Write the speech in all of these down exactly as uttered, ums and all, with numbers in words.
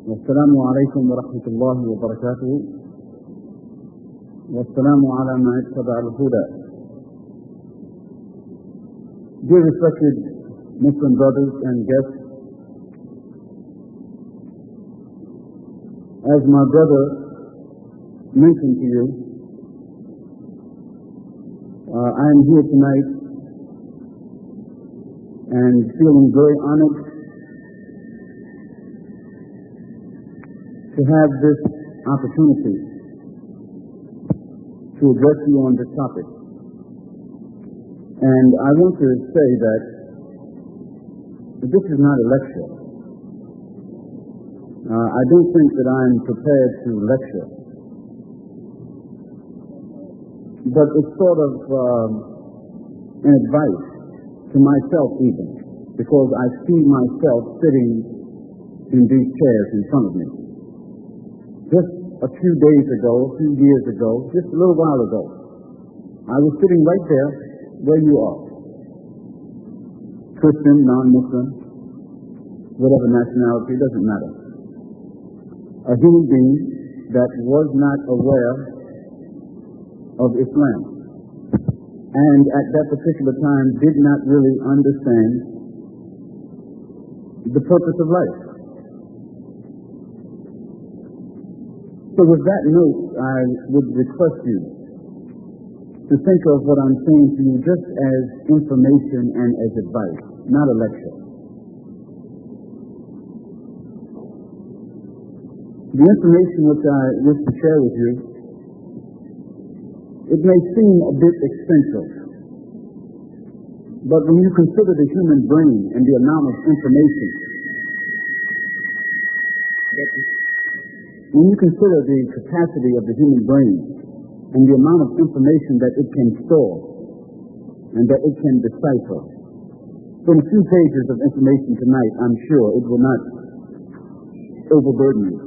والسلام عليكم ورحمة الله وبركاته والسلام على من اتبع الهدى. Dear respected Muslim brothers and guests, as my brother mentioned to you, uh, I am here tonight and feeling very honored to have this opportunity to address you on this topic. And I want to say that this is not a lecture. Uh, I don't think that I'm prepared to lecture. But it's sort of um, an advice to myself even, because I see myself sitting in these chairs in front of me. Just a few days ago, a few years ago, just a little while ago, I was sitting right there where you are. Christian, non-Muslim, whatever nationality, doesn't matter. A human being that was not aware of Islam, and at that particular time did not really understand the purpose of life. So with that note, I would request you to think of what I'm saying to you just as information and as advice, not a lecture. The information which I wish to share with you, it may seem a bit expensive, but when you consider the human brain and the amount of information that When you consider the capacity of the human brain and the amount of information that it can store and that it can decipher, in a few pages of information tonight, I'm sure it will not overburden you.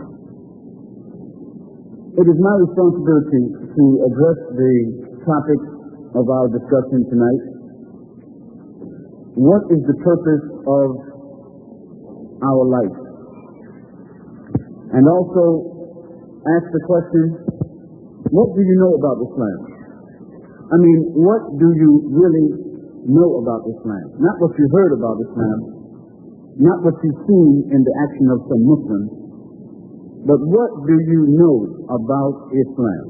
It is my responsibility to address the topic of our discussion tonight. What is the purpose of our life? And also ask the question, what do you know about Islam? I mean, what do you really know about Islam? Not what you heard about Islam, not what you've seen in the action of some Muslims, but what do you know about Islam?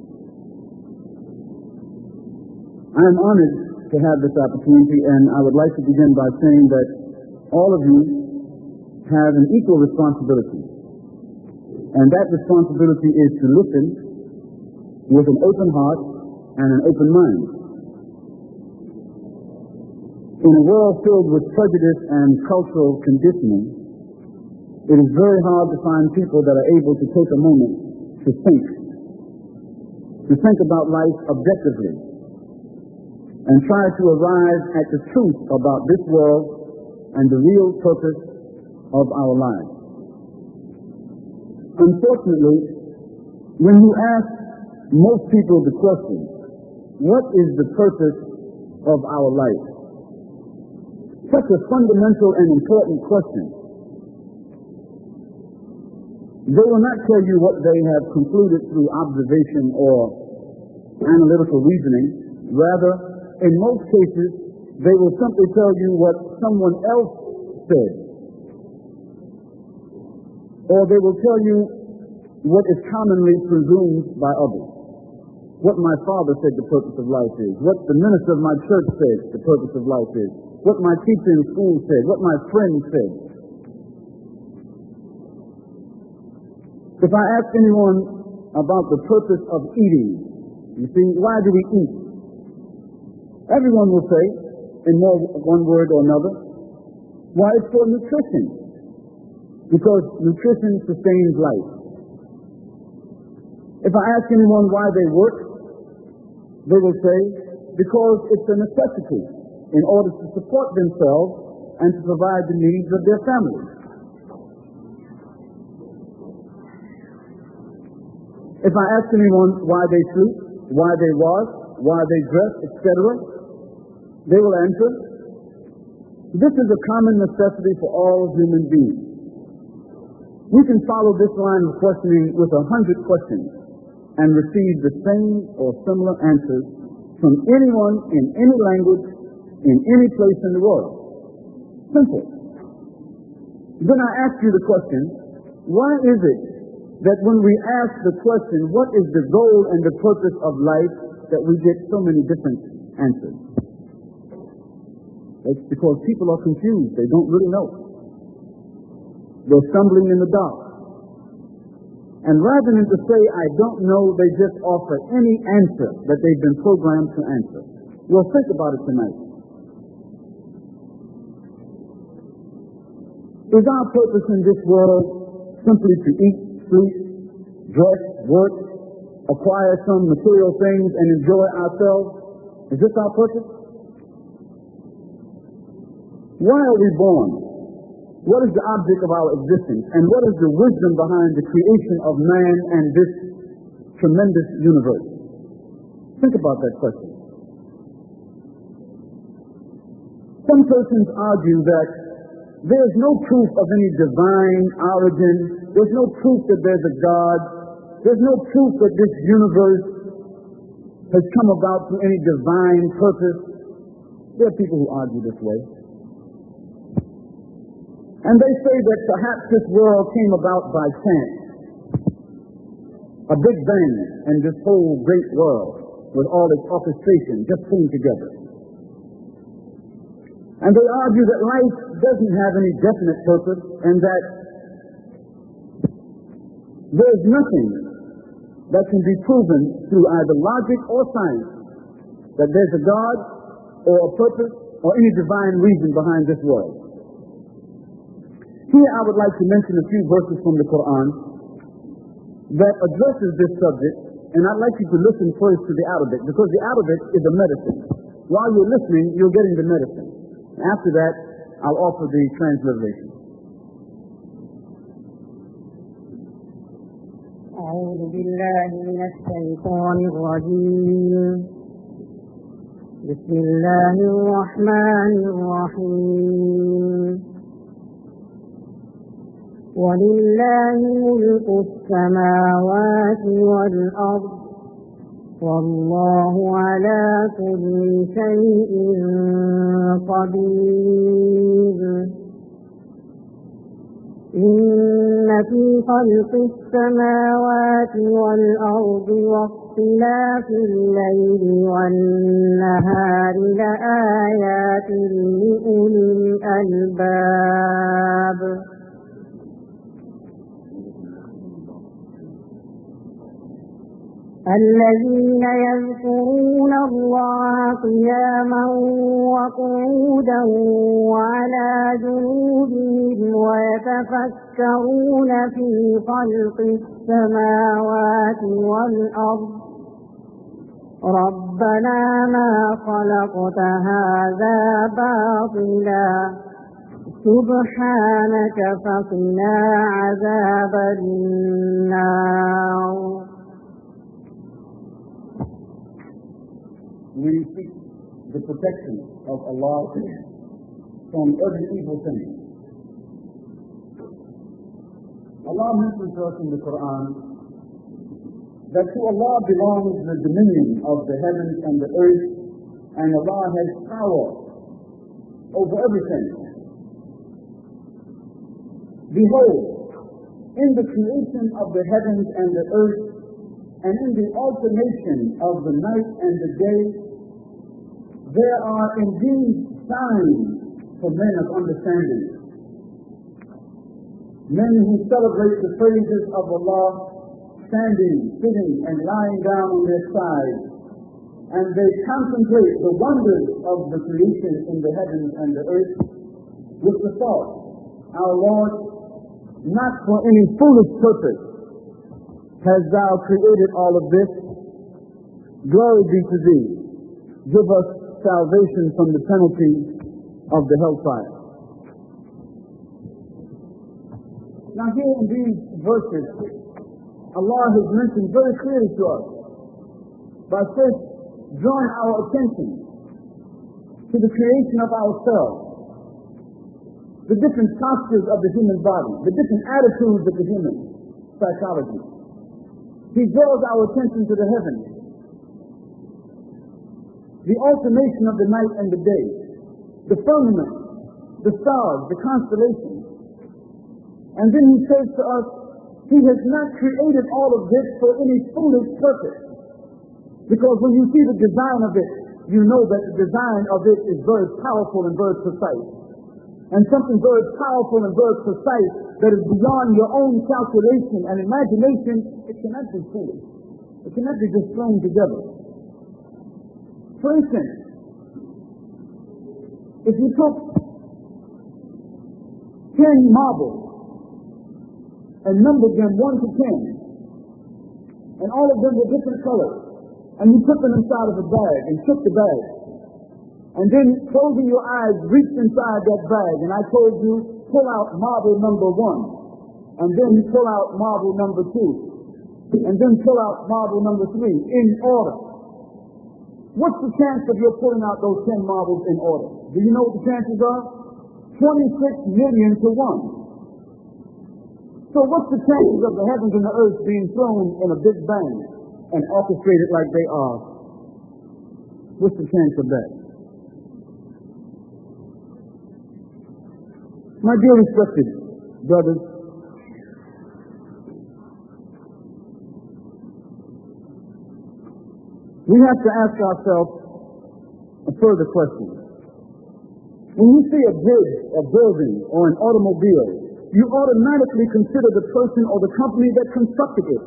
I am honored to have this opportunity, and I would like to begin by saying that all of you have an equal responsibility. And that responsibility is to listen with an open heart and an open mind. In a world filled with prejudice and cultural conditioning, it is very hard to find people that are able to take a moment to think, to think about life objectively, and try to arrive at the truth about this world and the real purpose of our lives. Unfortunately, when you ask most people the question, what is the purpose of our life? Such a fundamental and important question. They will not tell you what they have concluded through observation or analytical reasoning. Rather, in most cases, they will simply tell you what someone else said. Or they will tell you what is commonly presumed by others. What my father said the purpose of life is. What the minister of my church said the purpose of life is. What my teacher in school said. What my friend said. If I ask anyone about the purpose of eating, you see, why do we eat? Everyone will say, in more one word or another, why, it's for nutrition. Because nutrition sustains life. If I ask anyone why they work, they will say, because it's a necessity in order to support themselves and to provide the needs of their families. If I ask anyone why they sleep, why they wash, why they dress, et cetera, they will answer, this is a common necessity for all human beings. We can follow this line of questioning with a hundred questions and receive the same or similar answers from anyone in any language, in any place in the world. Simple. Then I ask you the question, why is it that when we ask the question, what is the goal and the purpose of life, that we get so many different answers? It's because people are confused. They don't really know. They're stumbling in the dark. And rather than to say, I don't know, they just offer any answer that they've been programmed to answer. Well, think about it tonight. Is our purpose in this world simply to eat, sleep, dress, work, acquire some material things, and enjoy ourselves? Is this our purpose? Why are we born? What is the object of our existence? And what is the wisdom behind the creation of man and this tremendous universe? Think about that question. Some persons argue that there's no proof of any divine origin. There's no proof that there's a God. There's no proof that this universe has come about through any divine purpose. There are people who argue this way. And they say that perhaps this world came about by chance. A big bang, and this whole great world, with all its orchestration, just came together. And they argue that life doesn't have any definite purpose, and that there's nothing that can be proven through either logic or science that there's a God or a purpose or any divine reason behind this world. Here I would like to mention a few verses from the Quran that addresses this subject, and I'd like you to listen first to the Arabic, because the Arabic is a medicine. While you're listening, you're getting the medicine. After that, I'll offer the transliteration. أعوذ بالله من الشيطان الرجيم. بسم الله الرحمن الرحيم. ولله ملك السماوات والأرض والله على كل شيء قدير. إن في خلق السماوات والأرض واختلاف الليل والنهار لآيات لأولي الألباب. الذين يذكرون الله قياما وقعودا وعلى جنوبهم ويتفكرون في خلق السماوات والأرض ربنا ما خلقت هذا باطلا سبحانك فقنا عذاب النار. We seek the protection of Allah from every evil thing. Allah mentions to us in the Quran that to Allah belongs the dominion of the heavens and the earth, and Allah has power over everything. Behold, in the creation of the heavens and the earth, and in the alternation of the night and the day, there are indeed signs for men of understanding. Men who celebrate the praises of Allah, standing, sitting, and lying down on their sides, and they contemplate the wonders of the creation in the heavens and the earth with the thought, our Lord, not for any foolish purpose has thou created all of this. Glory be to thee. Give us salvation from the penalty of the hellfire. Now here in these verses, Allah has mentioned very clearly to us by first drawing our attention to the creation of ourselves. the different postures of the human body, the different attitudes of the human psychology. He draws our attention to the heavens, the alternation of the night and the day, the firmament, the stars, the constellations. And then he says to us, he has not created all of this for any foolish purpose. Because when you see the design of it, you know that the design of it is very powerful and very precise. And something very powerful and very precise that is beyond your own calculation and imagination, it cannot be foolish. It cannot be just thrown together. For instance, if you took ten marbles and numbered them one to ten, and all of them were different colors, and you put them inside of a bag and shook the bag, and then closing your eyes, reached inside that bag, and I told you, pull out marble number one, and then you pull out marble number two, and then pull out marble number three, in order. What's the chance of your pulling out those ten marbles in order? Do you know what the chances are? twenty-six million to one. So what's the chances of the heavens and the earth being thrown in a big bang and orchestrated like they are? What's the chance of that? My dear respected brothers, we have to ask ourselves a further question. When you see a bridge, a building, or an automobile, you automatically consider the person or the company that constructed it.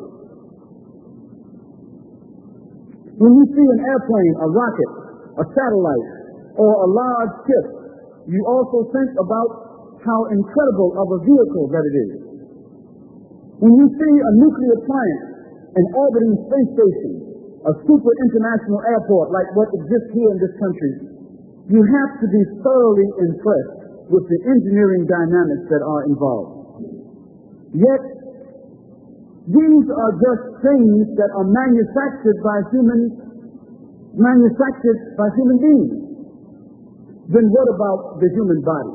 When you see an airplane, a rocket, a satellite, or a large ship, you also think about how incredible of a vehicle that it is. When you see a nuclear plant, an orbiting space station, a super international airport like what exists here in this country, you have to be thoroughly impressed with the engineering dynamics that are involved. Yet, these are just things that are manufactured by human, manufactured by human beings. Then what about the human body?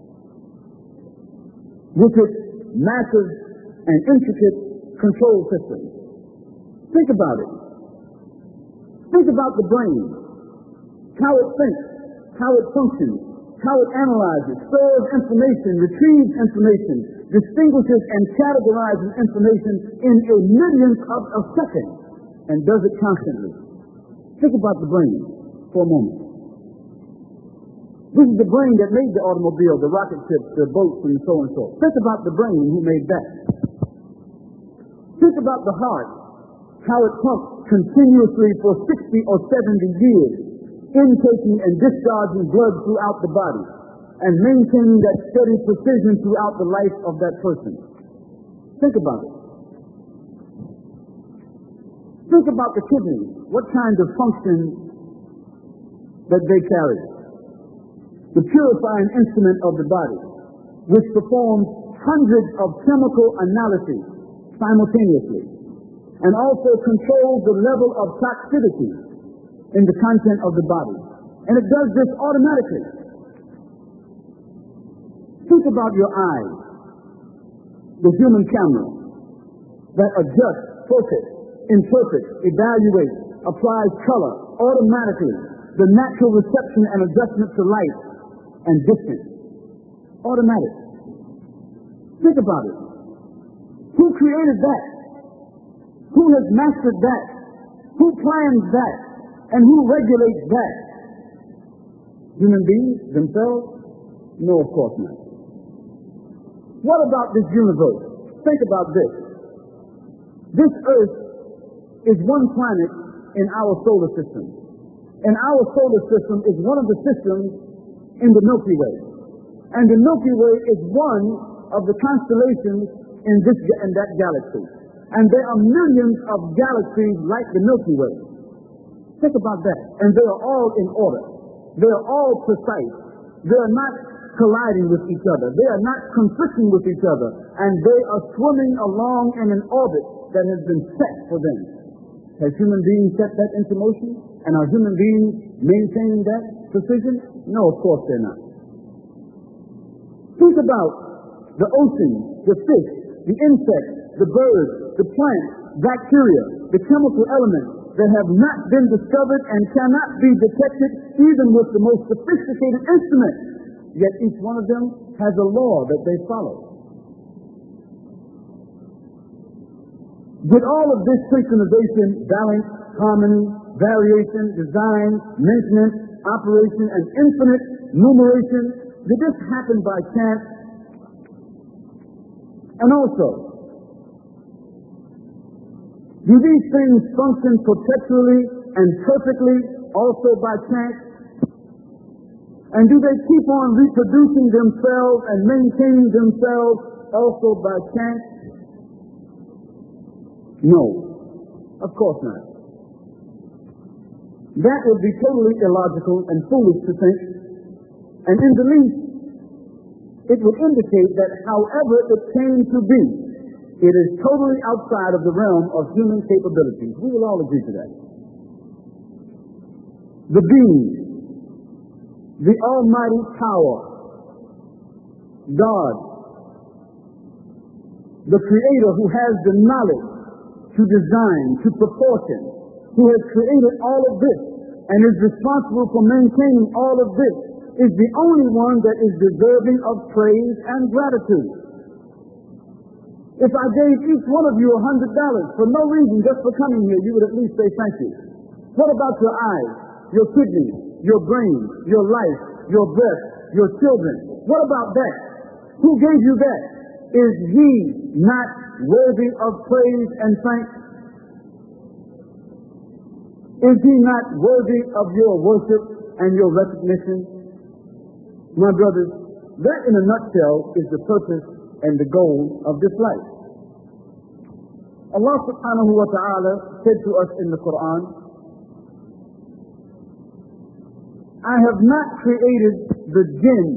With its massive and intricate control systems. Think about it. Think about the brain, how it thinks, how it functions, how it analyzes, stores information, retrieves information, distinguishes and categorizes information in a millionth of a second, and does it constantly. Think about the brain for a moment. This is the brain that made the automobile, the rocket ships, the boats, and so and so. Think about the brain who made that. Think about the heart, how it pumps continuously for sixty or seventy years, intaking and discharging blood throughout the body, and maintaining that steady precision throughout the life of that person. Think about it. Think about the kidneys, what kind of function that they carry. The purifying instrument of the body, which performs hundreds of chemical analyses simultaneously, and also controls the level of toxicity in the content of the body. And it does this automatically. Think about your eyes, the human camera that adjusts, focus, interprets, evaluates, applies color automatically, the natural reception and adjustment to light and distance. Automatic. Think about it. Who created that? Who has mastered that? Who plans that? And who regulates that? Human beings themselves? No, of course not. What about this universe? Think about this. This earth is one planet in our solar system. And our solar system is one of the systems in the Milky Way. And the Milky Way is one of the constellations in this in that galaxy. And there are millions of galaxies like the Milky Way. Think about that. And they are all in order. They are all precise. They are not colliding with each other. They are not conflicting with each other. And they are swimming along in an orbit that has been set for them. Has human beings set that into motion? And are human beings maintaining that precision? No, of course they're not. Think about the oceans, the fish, the insects, the birds, the plants, bacteria, the chemical elements that have not been discovered and cannot be detected even with the most sophisticated instrument. Yet each one of them has a law that they follow. With all of this synchronization, balance, harmony, variation, design, maintenance, operation, and infinite numeration, did this happen by chance? And also, do these things function perpetually and perfectly also by chance? And do they keep on reproducing themselves and maintaining themselves also by chance? No, of course not. That would be totally illogical and foolish to think, and in the least, it would indicate that however it came to be, it is totally outside of the realm of human capabilities. We will all agree to that. The being, the almighty power, God, the creator who has the knowledge to design, to proportion, who has created all of this and is responsible for maintaining all of this, is the only one that is deserving of praise and gratitude. If I gave each one of you a hundred dollars for no reason, just for coming here, you would at least say thank you. What about your eyes, your kidneys, your brain, your life, your breath, your children? What about that? Who gave you that? Is he not worthy of praise and thanks? Is he not worthy of your worship and your recognition? My brothers, that in a nutshell is the purpose and the goal of this life. Allah subhanahu wa ta'ala said to us in the Quran, I have not created the jinn,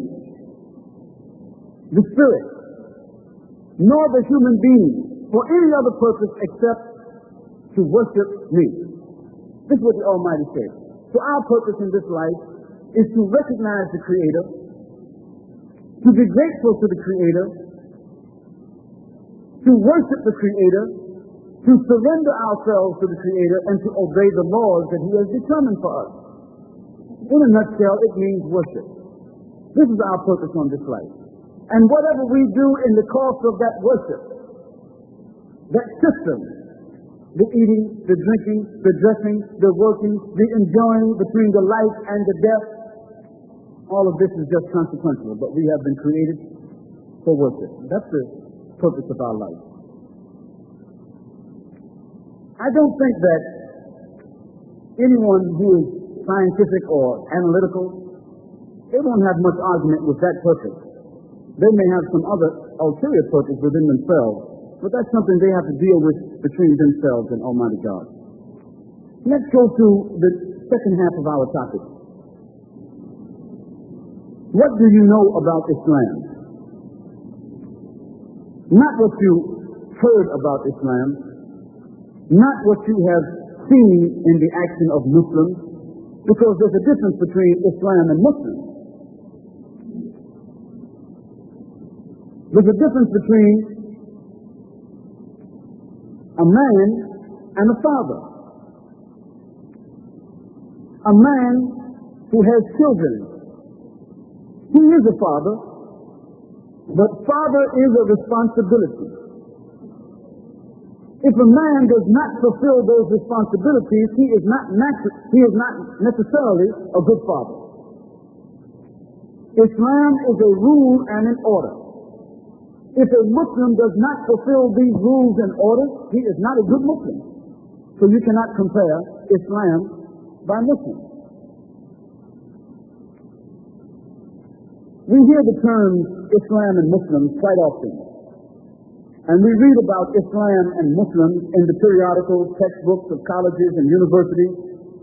the spirit, nor the human being for any other purpose except to worship me. This is what the Almighty said. So our purpose in this life is to recognize the Creator, to be grateful to the Creator, to worship the Creator, to surrender ourselves to the Creator, and to obey the laws that He has determined for us. In a nutshell, it means worship. This is our purpose on this life. And whatever we do in the course of that worship, that system, the eating, the drinking, the dressing, the working, the enjoying between the life and the death, all of this is just consequential, but we have been created for worship. That's the purpose of our life. I don't think that anyone who is scientific or analytical, they won't have much argument with that purpose. They may have some other ulterior purpose within themselves, but that's something they have to deal with between themselves and Almighty God. Let's go to the second half of our topic. What do you know about Islam? Not what you heard about Islam, not what you have seen in the action of Muslims, because there's a difference between Islam and Muslims. There's a difference between a man and a father. A man who has children, he is a father, but father is a responsibility. If a man does not fulfill those responsibilities, he is not natu- he is not necessarily a good father. Islam is a rule and an order. If a Muslim does not fulfill these rules and orders, he is not a good Muslim. So you cannot compare Islam by Muslim. We hear the terms Islam and Muslims quite often. And we read about Islam and Muslims in the periodical textbooks of colleges and universities.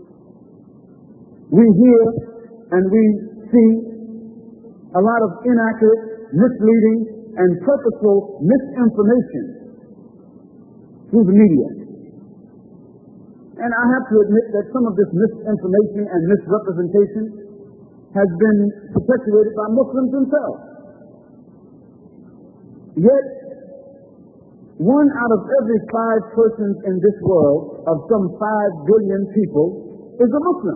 We hear and we see a lot of inaccurate, misleading, and purposeful misinformation through the media. And I have to admit that some of this misinformation and misrepresentation has been perpetuated by Muslims themselves. Yet, one out of every five persons in this world, of some five billion people, is a Muslim.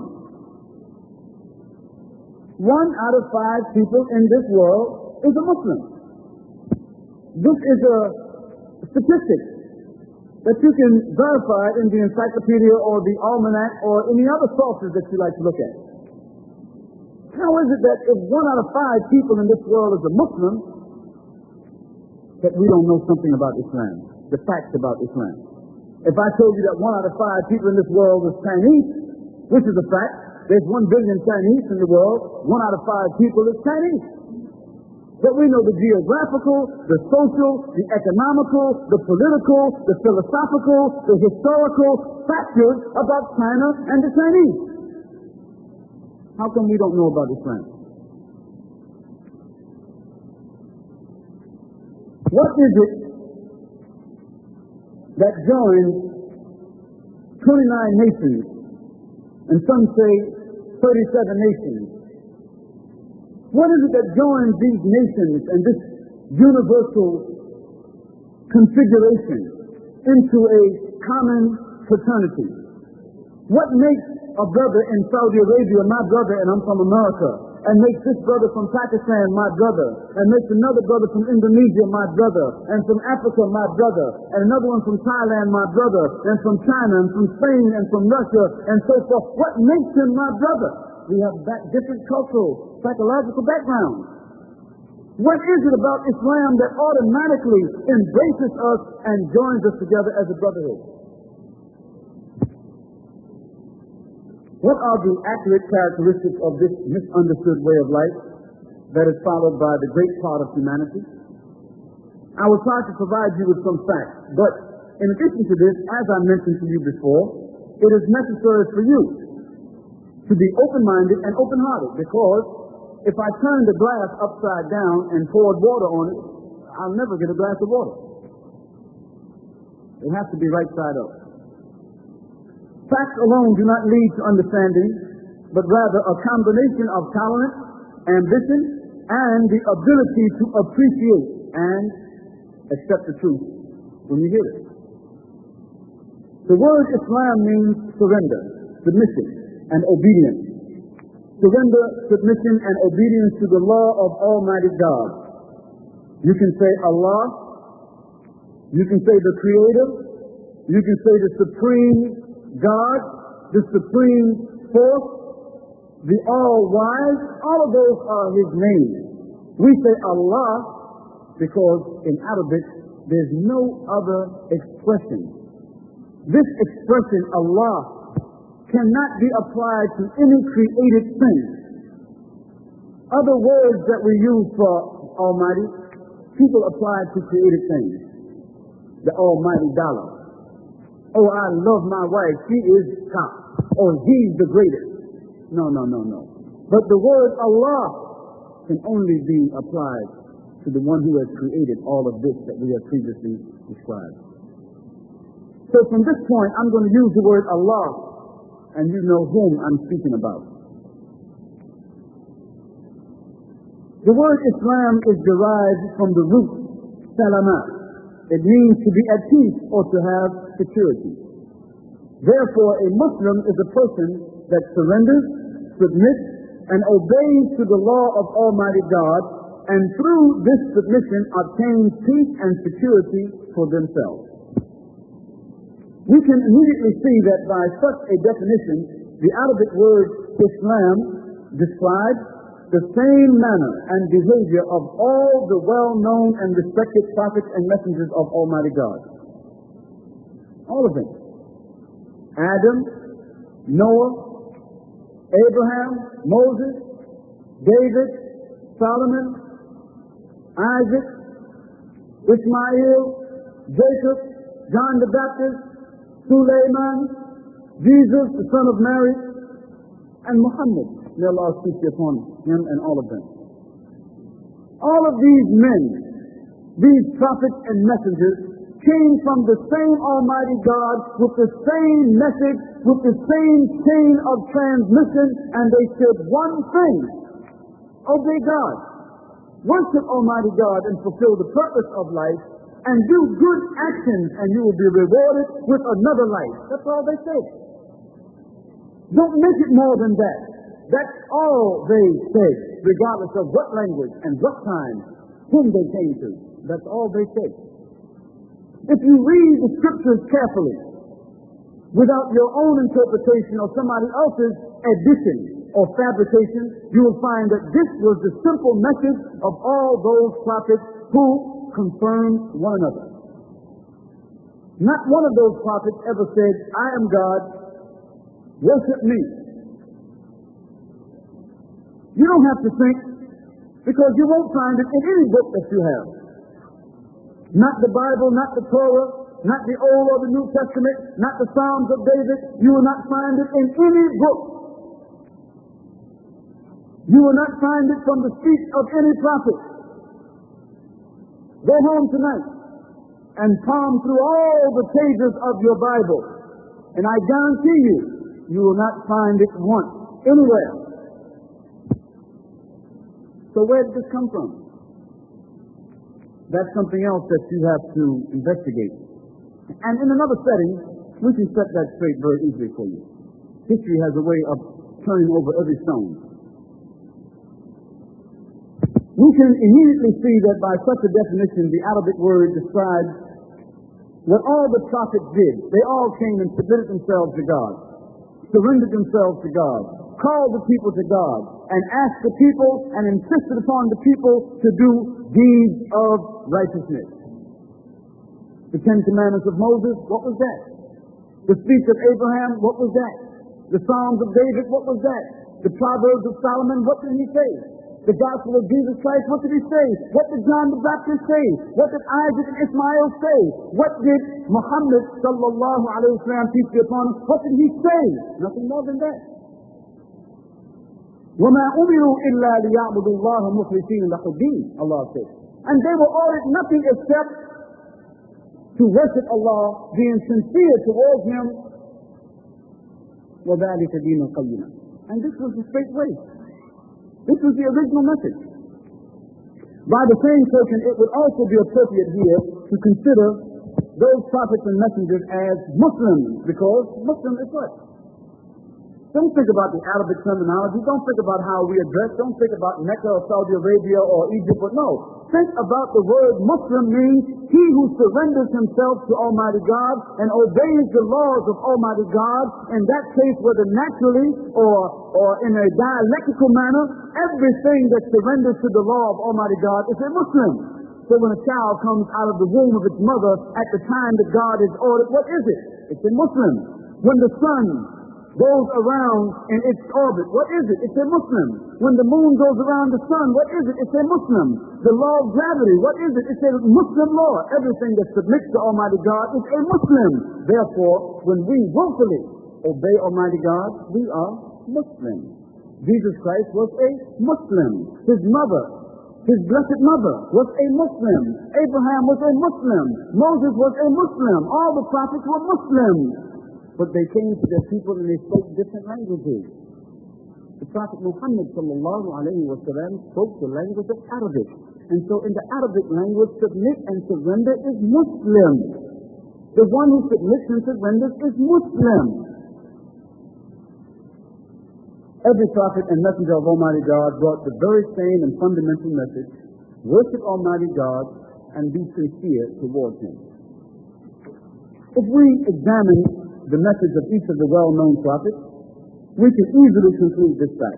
One out of five people in this world is a Muslim. This is a statistic that you can verify in the encyclopedia or the almanac or any other sources that you like to look at. How is it that if one out of five people in this world is a Muslim, that we don't know something about Islam, the facts about Islam? If I told you that one out of five people in this world is Chinese, which is a fact, there's one billion Chinese in the world, one out of five people is Chinese. But we know the geographical, the social, the economical, the political, the philosophical, the historical factors about China and the Chinese. How come we don't know about Islam? What is it that joins twenty-nine nations, and some say thirty-seven nations? What is it that joins these nations and this universal configuration into a common fraternity? What makes a brother in Saudi Arabia my brother, and I'm from America, and makes this brother from Pakistan my brother, and makes another brother from Indonesia my brother, and from Africa my brother, and another one from Thailand my brother, and from China, and from Spain, and from Russia, and so forth? What makes him my brother? We have back, different cultural, psychological backgrounds. What is it about Islam that automatically embraces us and joins us together as a brotherhood? What are the accurate characteristics of this misunderstood way of life that is followed by the great part of humanity? I will try to provide you with some facts, but in addition to this, as I mentioned to you before, it is necessary for you to be open-minded and open-hearted, because if I turn the glass upside down and poured water on it, I'll never get a glass of water. It has to be right side up. Facts alone do not lead to understanding, but rather a combination of tolerance, ambition, and the ability to appreciate and accept the truth when you hear it. The word Islam means surrender, submission, and obedience. Surrender, submission, and obedience to the law of Almighty God. You can say Allah, you can say the Creator, you can say the Supreme God, the Supreme Force, the All-Wise. All of those are His names. We say Allah because in Arabic there's no other expression. This expression, Allah, cannot be applied to any created thing. Other words that we use for Almighty, people apply to created things. The Almighty dollar. Oh, I love my wife. She is top. Or he's the greatest. No, no, no, no. But the word Allah can only be applied to the one who has created all of this that we have previously described. So from this point, I'm going to use the word Allah, and you know whom I'm speaking about. The word Islam is derived from the root salama. It means to be at peace or to have security. Therefore, a Muslim is a person that surrenders, submits, and obeys to the law of Almighty God, and through this submission obtains peace and security for themselves. We can immediately see that by such a definition, the Arabic word Islam describes the same manner and behavior of all the well-known and respected prophets and messengers of Almighty God. All of them. Adam, Noah, Abraham, Moses, David, Solomon, Isaac, Ishmael, Jacob, John the Baptist, Sulaiman, Jesus, the son of Mary, and Muhammad. May Allah speak upon him and all of them. All of these men, these prophets and messengers, came from the same Almighty God with the same message, with the same chain of transmission, and they said one thing: obey God. Worship Almighty God and fulfill the purpose of life, and do good actions, and you will be rewarded with another life. That's all they say. Don't make it more than that. That's all they say, regardless of what language and what time, whom they came to. That's all they say. If you read the scriptures carefully, without your own interpretation or somebody else's addition or fabrication, you will find that this was the simple message of all those prophets who confirmed one another. Not one of those prophets ever said, I am God, worship me. You don't have to think, because you won't find it in any book that you have. Not the Bible, not the Torah, not the Old or the New Testament, not the Psalms of David. You will not find it in any book. You will not find it from the speech of any prophet. Go home tonight and palm through all the pages of your Bible, and I guarantee you, you will not find it once, anywhere. So where did this come from? That's something else that you have to investigate. And in another setting, we can set that straight very easily for you. History has a way of turning over every stone. We can immediately see that by such a definition, the Arabic word describes what all the prophets did. They all came and submitted themselves to God, surrendered themselves to God, called the people to God, and asked the people and insisted upon the people to do deeds of righteousness. The Ten Commandments of Moses, what was that? The speech of Abraham, what was that? The Psalms of David, what was that? The Proverbs of Solomon, what did he say? The Gospel of Jesus Christ, what did he say? What did John the Baptist say? What did Isaac and Ishmael say? What did Muhammad sallallahu alayhi wa sallam, peace be upon him, what did he say? Nothing more than that. وَمَا أُمِرُوا إِلَّا لِيَعْبُدُوا اللَّهَ مُخْلِصِينَ لَهُ الدِّينَ, Allah says. And they were ordered nothing except to worship Allah, being sincere towards Him. وَذَلِكَ دِينُ الْقَيِّمَةِ. And this was the straight way. This was the original message. By the same token, it would also be appropriate here to consider those prophets and messengers as Muslims, because Muslim is what? Don't think about the Arabic terminology. Don't think about how we address. Don't think about Mecca or Saudi Arabia or Egypt. But no, think about the word Muslim means he who surrenders himself to Almighty God and obeys the laws of Almighty God. In that case, whether naturally or, or in a dialectical manner, everything that surrenders to the law of Almighty God is a Muslim. So when a child comes out of the womb of its mother at the time that God is ordered, what is it? It's a Muslim. When the sun goes around in its orbit, what is it? It's a Muslim. When the moon goes around the sun, what is it? It's a Muslim. The law of gravity, what is it? It's a Muslim law. Everything that submits to Almighty God is a Muslim. Therefore, when we willfully obey Almighty God, we are Muslims. Jesus Christ was a Muslim. His mother, his blessed mother, was a Muslim. Abraham was a Muslim. Moses was a Muslim. All the prophets were Muslims. But they came to their people and they spoke different languages. The Prophet Muhammad sallallahu alayhi wa sallam spoke the language of Arabic. And so in the Arabic language, submit and surrender is Muslim. The one who submits and surrenders is Muslim. Every prophet and messenger of Almighty God brought the very same and fundamental message: worship Almighty God and be sincere towards Him. If we examine the message of each of the well-known prophets, we can easily conclude this fact.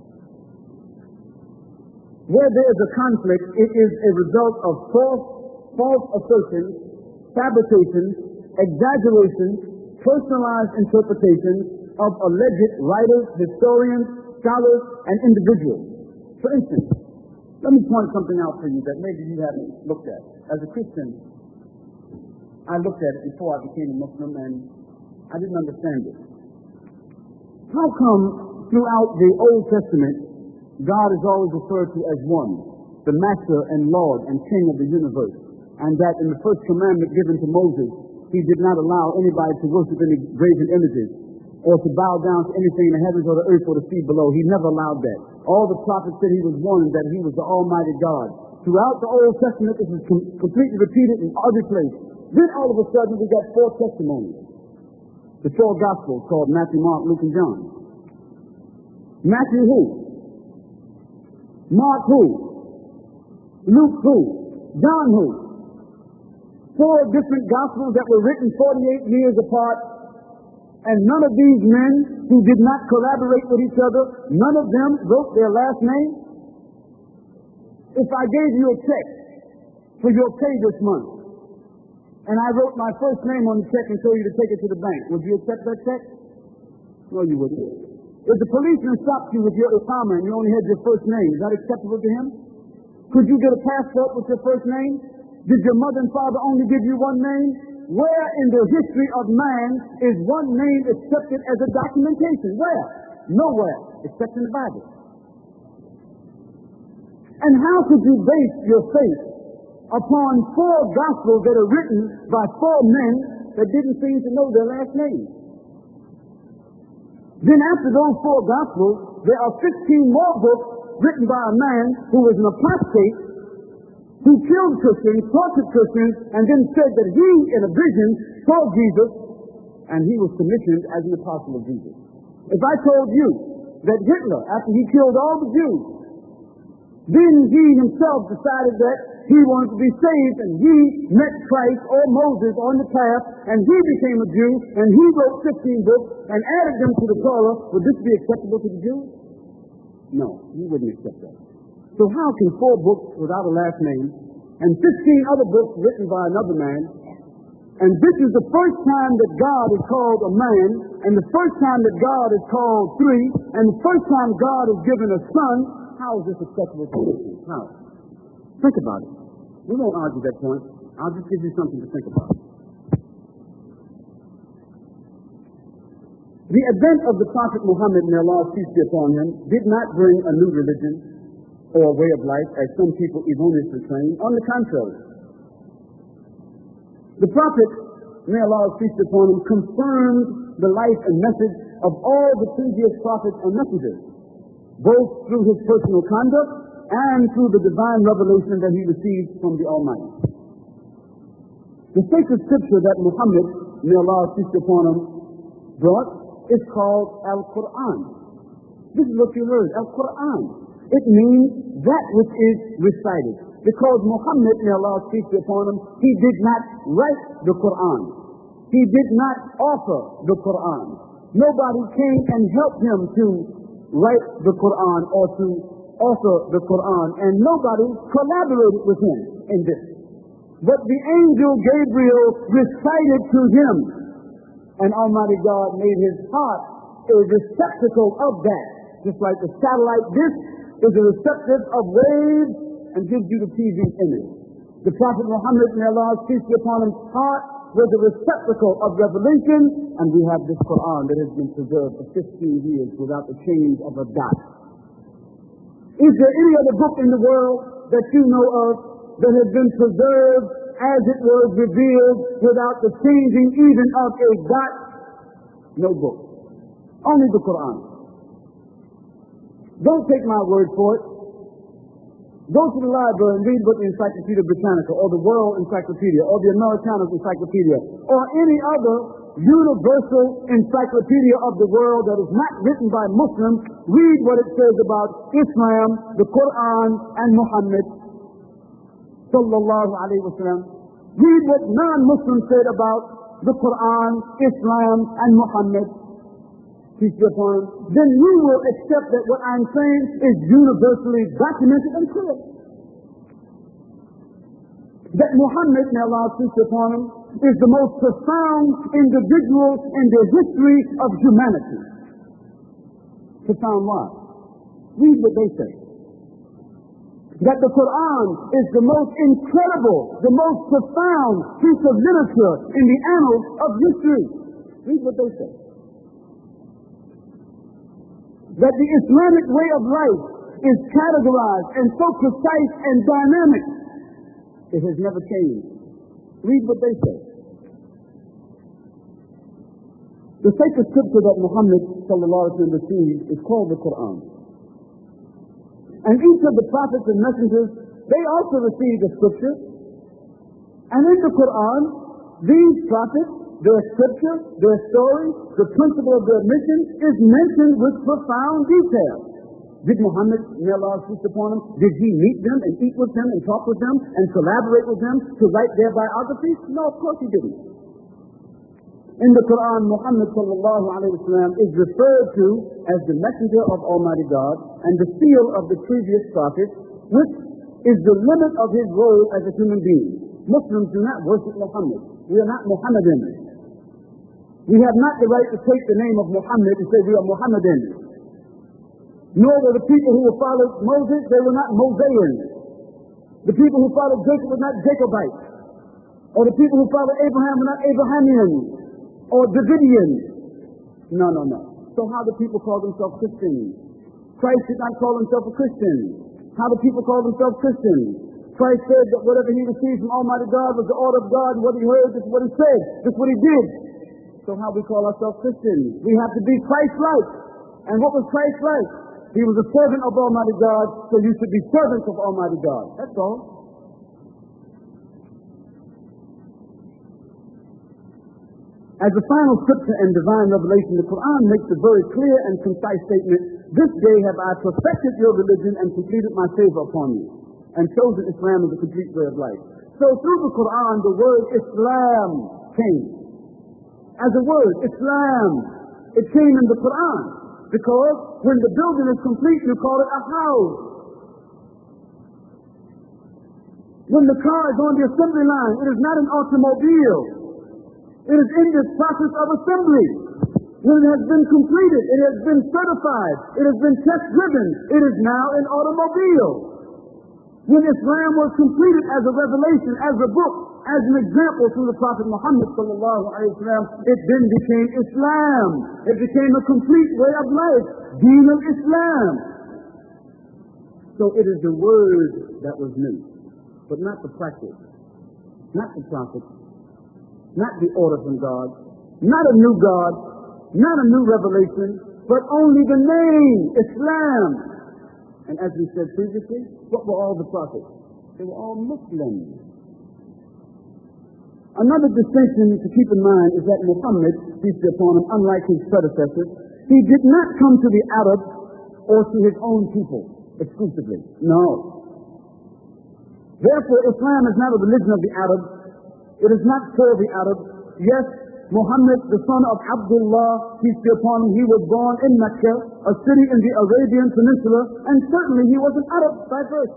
Where there is a conflict, it is a result of false, false assertions, fabrications, exaggerations, personalized interpretations of alleged writers, historians, scholars, and individuals. For instance, let me point something out for you that maybe you haven't looked at. As a Christian, I looked at it before I became a Muslim, and I didn't understand it. How come throughout the Old Testament, God is always referred to as one, the Master and Lord and King of the universe, and that in the first commandment given to Moses, He did not allow anybody to worship any graven images or to bow down to anything in the heavens or the earth or the sea below. He never allowed that. All the prophets said he was one, that he was the Almighty God. Throughout the Old Testament, this is com- completely repeated in other places. Then all of a sudden, we got four testimonies. The four Gospels called Matthew, Mark, Luke, and John. Matthew who? Mark who? Luke who? John who? Four different Gospels that were written forty-eight years apart, and none of these men who did not collaborate with each other, none of them wrote their last name. If I gave you a check for your pay this month, and I wrote my first name on the check and told you to take it to the bank, would you accept that check? No, you wouldn't. If the policeman stopped you with your Iqamah and you only had your first name, is that acceptable to him? Could you get a passport with your first name? Did your mother and father only give you one name? Where in the history of man is one name accepted as a documentation? Where? Nowhere, except in the Bible. And how could you base your faith upon four Gospels that are written by four men that didn't seem to know their last name? Then after those four Gospels, there are fifteen more books written by a man who was an apostate, who killed Christians, tortured Christians, and then said that he, in a vision, saw Jesus, and he was commissioned as an apostle of Jesus. If I told you that Hitler, after he killed all the Jews, then he himself decided that he wanted to be saved, and he met Christ or Moses on the path, and he became a Jew, and he wrote fifteen books and added them to the Torah, would this be acceptable to the Jews? No, you wouldn't accept that. So how can four books without a last name and fifteen other books written by another man, and this is the first time that God is called a man, and the first time that God is called three, and the first time God is given a son, how is this acceptable to Christians? How? Think about it. We won't argue that point. I'll just give you something to think about. The advent of the Prophet Muhammad, may Allah peace be upon him, did not bring a new religion or a way of life, as some people erroneously claim. On the contrary, the Prophet, may Allah peace be upon him, confirmed the life and message of all the previous prophets and messengers, both through his personal conduct and through the divine revelation that he received from the Almighty. The sacred scripture that Muhammad, may Allah peace be upon him, brought is called Al-Quran. This is what you heard, Al-Quran. It means that which is recited. Because Muhammad, may Allah peace be upon him, he did not write the Quran. He did not author the Quran. Nobody came and helped him to write the Quran or to author the Quran, and nobody collaborated with him in this. But the angel Gabriel recited to him, and Almighty God made his heart a receptacle of that. Just like the satellite dish is a receptacle of waves and gives you the T V image. The Prophet Muhammad, may Allah peace be upon him, heart was a receptacle of revelation, and we have this Quran that has been preserved for fifteen years without the change of a dot. Is there any other book in the world that you know of that has been preserved as it was revealed without the changing even of a dot? No book. Only the Quran. Don't take my word for it. Go to the library and read what the Encyclopedia Britannica or the World Encyclopedia or the Americana Encyclopedia or any other universal encyclopedia of the world that is not written by Muslims. Read what it says about Islam, the Quran, and Muhammad sallallahu alayhi wa sallam. Read what non-Muslims said about the Quran, Islam, and Muhammad, peace be upon him. Then you will accept that what I'm saying is universally documented and clear. That Muhammad, may Allah peace be upon him, is the most profound individual in the history of humanity. Profound why? Read what they say. That the Quran is the most incredible, the most profound piece of literature in the annals of history. Read what they say. That the Islamic way of life is categorized and so precise and dynamic. It has never changed. Read what they say. The sacred scripture that Muhammad sallallahu alaihi wasallam received is called the Quran. And each of the prophets and messengers, they also received the scripture. And in the Quran, these prophets, their scripture, their story, the principle of their mission is mentioned with profound detail. Did Muhammad, may Allah peace upon him, did he meet them and eat with them and talk with them and collaborate with them to write their biographies? No, of course he didn't. In the Quran, Muhammad sallallahu alayhi wa sallam is referred to as the messenger of Almighty God and the seal of the previous prophets, which is the limit of his role as a human being. Muslims do not worship Muhammad. We are not Muhammadans. We have not the right to take the name of Muhammad and say we are Muhammadans. Nor were the people who followed Moses, they were not Mosaians. The people who followed Jacob were not Jacobites. Or the people who followed Abraham were not Abrahamians or Davidians. No, no, no. So how do people call themselves Christians? Christ did not call himself a Christian. How do people call themselves Christians? Christ said that whatever he received from Almighty God was the order of God, and what he heard, this is what he said, this is what he did. So how we call ourselves Christians? We have to be Christ-like. And what was Christ-like? He was a servant of Almighty God, so you should be servants of Almighty God. That's all. As a final scripture and divine revelation, the Quran makes a very clear and concise statement, this day have I perfected your religion and completed my favor upon you, and chosen Islam as a complete way of life. So through the Quran, the word Islam came. As a word, Islam, it came in the Quran. Because when the building is complete, you call it a house. When the car is on the assembly line, it is not an automobile. It is in this process of assembly. When it has been completed, it has been certified, it has been test-driven, it is now an automobile. When Islam was completed as a revelation, as a book, as an example through the Prophet Muhammad sallallahu alaihi wasallam, it then became Islam. It became a complete way of life, Deen al-Islam. So it is the word that was new, but not the practice, not the prophet, not the order from God, not a new God, not a new revelation, but only the name, Islam. And as we said previously, what were all the prophets? They were all Muslims. Another distinction to keep in mind is that Muhammad, peace be upon him, unlike his predecessors, he did not come to the Arabs or to his own people exclusively. No. Therefore, Islam is not a religion of the Arabs. It is not for the Arabs. Yes, Muhammad, the son of Abdullah, peace be upon him, he was born in Mecca, a city in the Arabian Peninsula, and certainly he was an Arab by birth.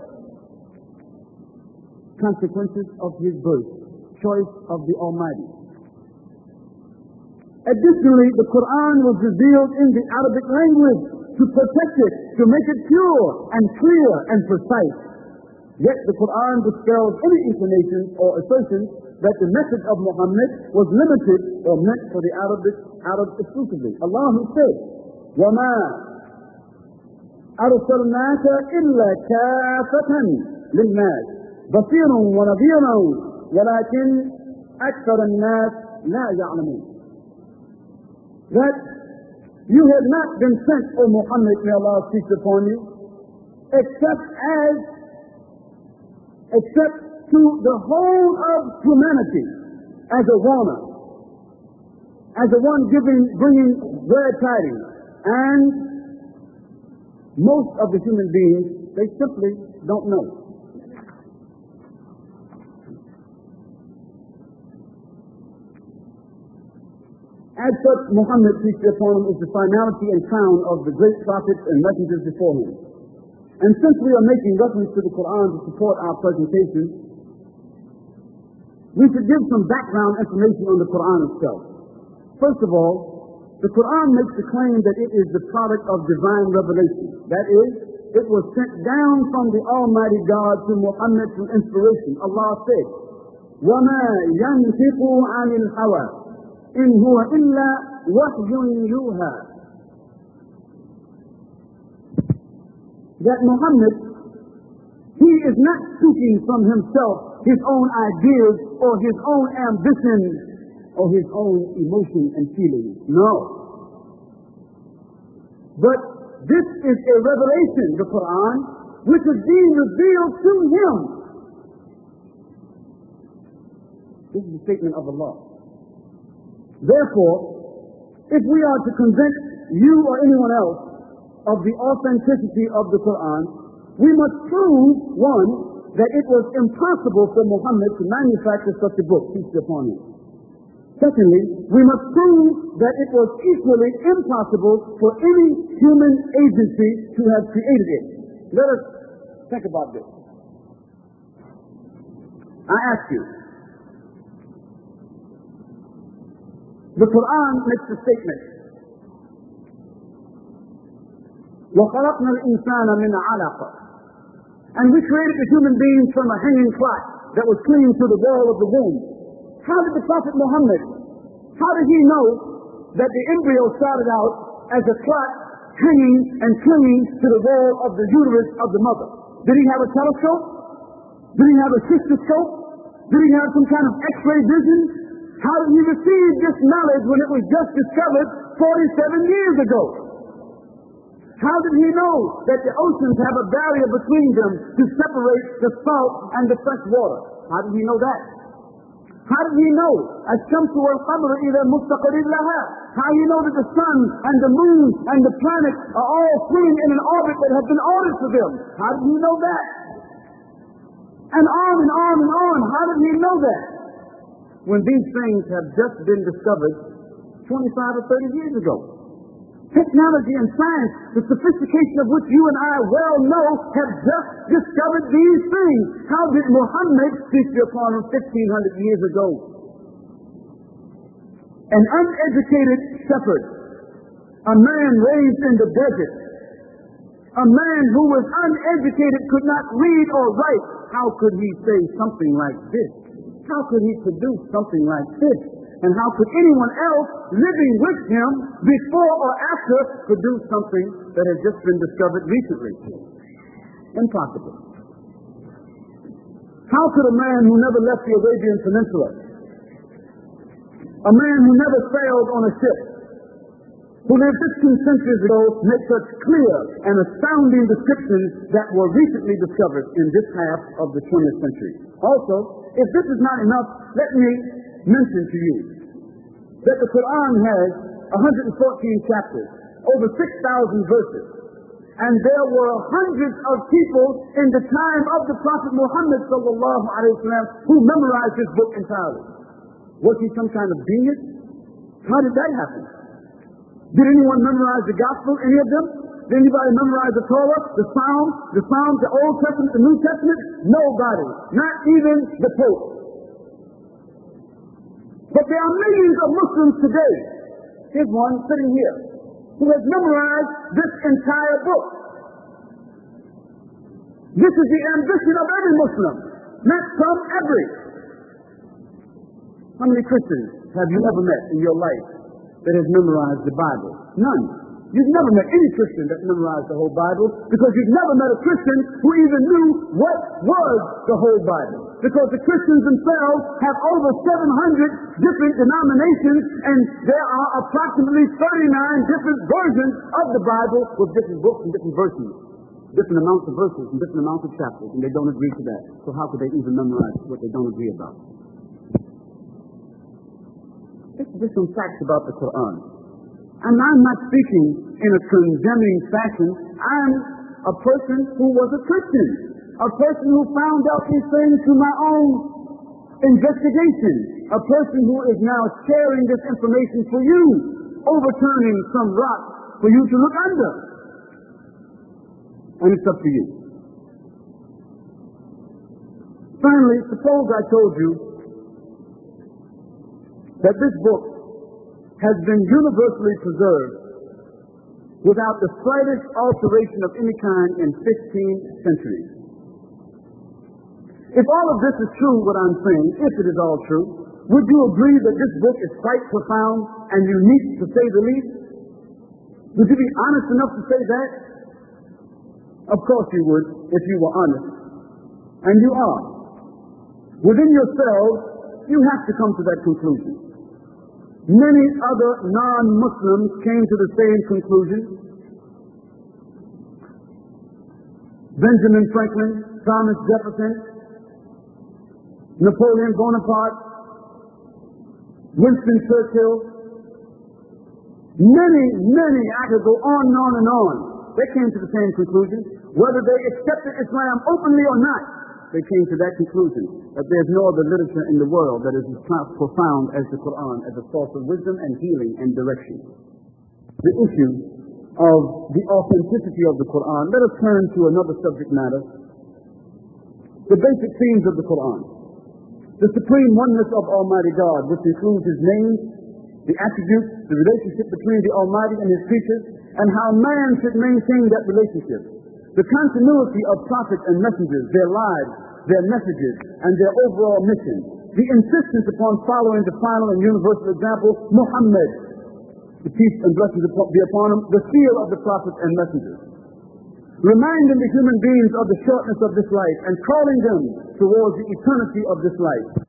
Consequences of his birth, choice of the Almighty. Additionally, the Quran was revealed in the Arabic language to protect it, to make it pure and clear and precise. Yet the Quran dispels any inclinations or assertions that the message of Muhammad was limited or meant for the Arabic, Arabs exclusively. Allah who said, وَمَا أَرْسَلْنَاكَ إِلَّا كَافَةً لِلنَّاسِ بَصِيرًا وَنَذِيرًا وَلَكِنْ أَكْثَرَ النَّاسِ لَا يَعْلَمُونَ. That you have not been sent, O Muhammad, may Allah peace upon you, except as, except to the whole of humanity as a warner, as the one giving, bringing glad tidings. And most of the human beings, they simply don't know. As such, Muhammad, peace be upon him, is the finality and crown of the great prophets and messengers before him. And since we are making reference to the Quran to support our presentation, we should give some background information on the Quran itself. First of all, the Quran makes the claim that it is the product of divine revelation. That is, it was sent down from the Almighty God to Muhammad through inspiration. Allah said, وَمَا يَنْفِقُ عَنِ الْحَوَىٰ إِنْ هُوَ إِلَّا وَحْيٌ يُوحَىٰ. That Muhammad, he is not speaking from himself, his own ideas, or his own ambitions, or his own emotion and feelings. No. But this is a revelation, the Quran, which is being revealed to him. This is the statement of Allah. Therefore, if we are to convince you or anyone else of the authenticity of the Quran, we must prove, one, that it was impossible for Muhammad to manufacture such a book, peace be upon him. Secondly, we must prove that it was equally impossible for any human agency to have created it. Let us think about this. I ask you, the Quran makes a statement, وَخَلَقْنَا الْإِنسَانَ مِنْ عَلَقٍ, and we created the human being from a hanging clot that was clinging to the wall of the womb. How did the Prophet Muhammad, how did he know that the embryo started out as a clot hanging and clinging to the wall of the uterus of the mother? Did he have a telescope? Did he have a cystoscope? Did he have some kind of x-ray vision? How did he receive this knowledge when it was just discovered forty-seven years ago? How did he know that the oceans have a barrier between them to separate the salt and the fresh water? How did he know that? How did he know الشمس والقمر إذا مستقر لها? How do you know that the sun and the moon and the planets are all fleeing in an orbit that has been ordered for them? How did he know that? And on and on and on. How did he know that? When these things have just been discovered twenty-five or thirty years ago. Technology and science, the sophistication of which you and I well know, have just discovered these things. How did Muhammad, peace be upon him, fifteen hundred years ago? An uneducated shepherd, a man raised in the desert, a man who was uneducated, could not read or write. How could he say something like this? How could he produce something like this? And how could anyone else living with him before or after produce something that has just been discovered recently? Impossible. How could a man who never left the Arabian Peninsula, a man who never sailed on a ship, who lived fifteen centuries ago, make such clear and astounding descriptions that were recently discovered in this half of the twentieth century? Also, if this is not enough, let me mention to you that the Quran has one hundred fourteen chapters, over six thousand verses, and there were hundreds of people in the time of the Prophet Muhammad sallallahu alaihi wasallam who memorized this book entirely. Was he some kind of genius? How did that happen? Did anyone memorize the Gospel, any of them? Did anybody memorize the Torah, the Psalms, the Psalms, the Old Testament, the New Testament? Nobody, not even the Pope. But there are millions of Muslims today, here's one sitting here, who has memorized this entire book. This is the ambition of every Muslim, not some, every. How many Christians have you ever met in your life that has memorized the Bible? None. You've never met any Christian that memorized the whole Bible, because you've never met a Christian who even knew what was the whole Bible. Because the Christians themselves have over seven hundred different denominations, and there are approximately thirty-nine different versions of the Bible with different books and different verses, different amounts of verses and different amounts of chapters, and they don't agree to that. So how could they even memorize what they don't agree about? This is just some facts about the Quran. And I'm not speaking in a condemning fashion. I'm a person who was a Christian, a person who found out these things through my own investigation, a person who is now sharing this information for you, overturning some rock for you to look under. And it's up to you. Finally, suppose I told you that this book has been universally preserved without the slightest alteration of any kind in fifteen centuries. If all of this is true, what I'm saying, if it is all true, would you agree that this book is quite profound and unique, to say the least? Would you be honest enough to say that? Of course you would, if you were honest. And you are. Within yourselves, you have to come to that conclusion. Many other non-Muslims came to the same conclusion. Benjamin Franklin, Thomas Jefferson, Napoleon Bonaparte, Winston Churchill. Many, many, I could go on and on and on. They came to the same conclusion. Whether they accepted Islam openly or not, they came to that conclusion, that there's no other literature in the world that is as profound as the Quran, as a source of wisdom and healing and direction. The issue of the authenticity of the Quran, let us turn to another subject matter. The basic themes of the Quran. The supreme oneness of Almighty God, which includes His name, the attributes, the relationship between the Almighty and His creatures, and how man should maintain that relationship. The continuity of prophets and messengers, their lives, their messages, and their overall mission. The insistence upon following the final and universal example, Muhammad, the peace and blessings be upon him, the seal of the prophets and messengers. Reminding the human beings of the shortness of this life and calling them towards the eternity of this life.